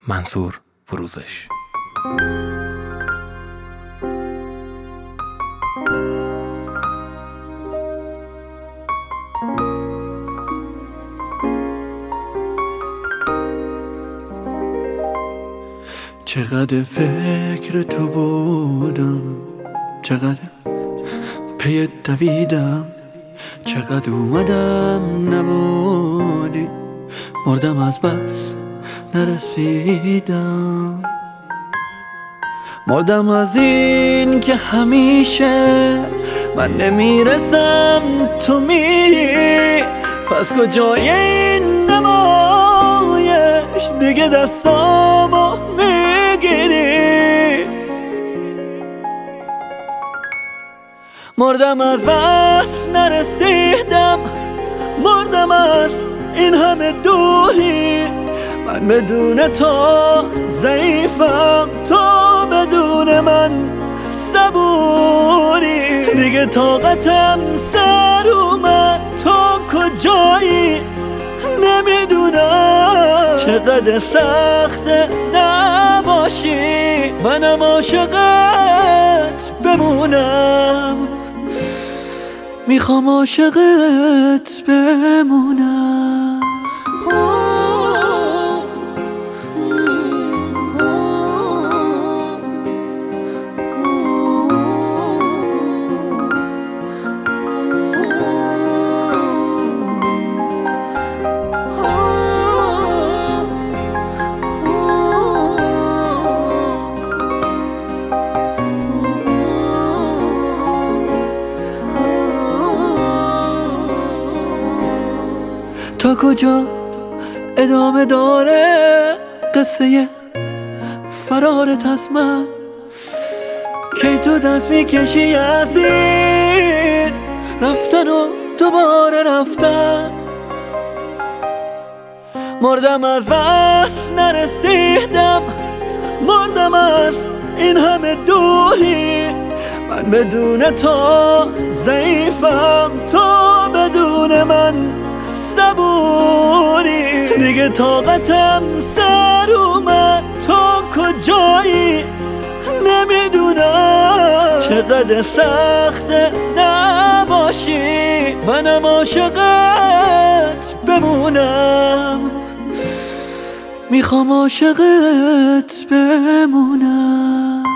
منصور فروزش. چقدر فکر تو بودم، چقدر پی دویدم، چقدر اومدم نبودی، مردم از بس نرسیدم، مردم از این که همیشه من نمیرسم تو میری. پس کجای این نمایش دیگه دستامو میگیری؟ مردم از بس نرسیدم، مردم از این همه دوری. من بدون تو ضعیفم، تو بدون من صبوری. دیگه طاقتم سر اومد، تو کجایی نمیدونم. چقدر سخته نباشی، منم عاشقت بمونم، میخوام عاشقت بمونم. تا کجا ادامه داره قصه فرارت از من؟ کی تو دست میکشی از این رفتن و دوباره رفتن؟ مردم از بس نرسیدم، مردم از این همه دوری. من بدون تو ضعیفم، تو بدون من صبوری. دیگه طاقتم سر اومد، تو کجایی نمیدونم. چقدر سخته نباشی، منم عاشقت بمونم، میخوام عاشقت بمونم.